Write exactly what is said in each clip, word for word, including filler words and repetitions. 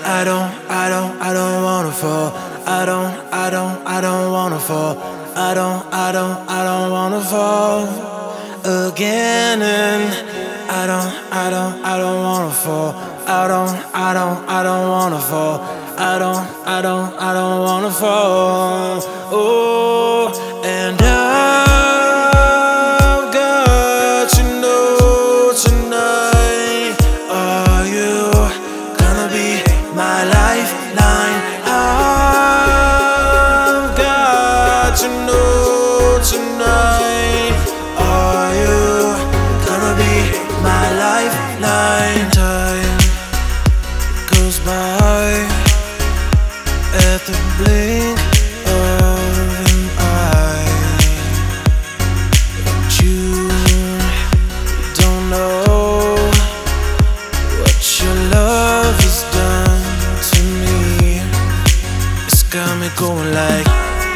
I don't, I don't, I don't wanna fall. I don't, I don't, I don't wanna fall. I don't, I don't, I don't wanna fall again. And I don't, I don't, I don't wanna fall. I don't, I don't, I don't wanna fall. I don't, I don't, I don't wanna fall. Oh, and I've got to know tonight. Are you gonna be my lifeline? I've got to know tonight. Are you gonna be my lifeline? Time goes by at the blink of an eye. But you don't know what your love has done to me. It's got me going like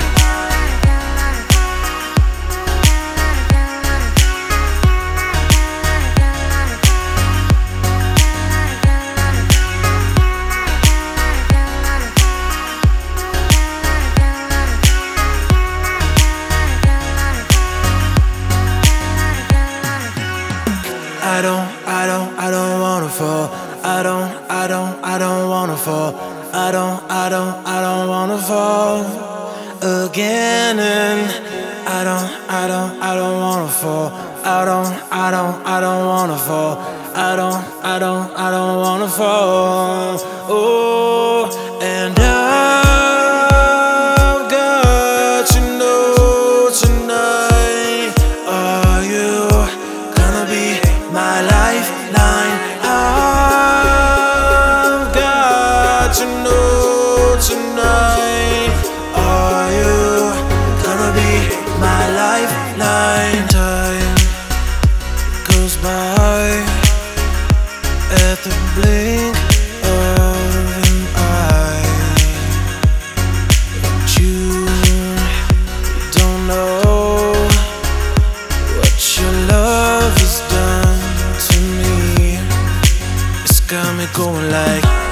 I don't, I don't, I don't wanna fall. I don't, I don't, I don't wanna fall. I don't, I don't, I don't wanna fall again. And I don't, I don't, I don't wanna fall. I don't, I don't, I don't wanna fall. I don't, I don't, I don't wanna fall. Oh, and I've got to know tonight. Are you gonna be my lifeline? I've got to know tonight. Are you gonna be my lifeline? Time goes by at the blink of an eye. But you don't know what your love has done to me. It's got me going like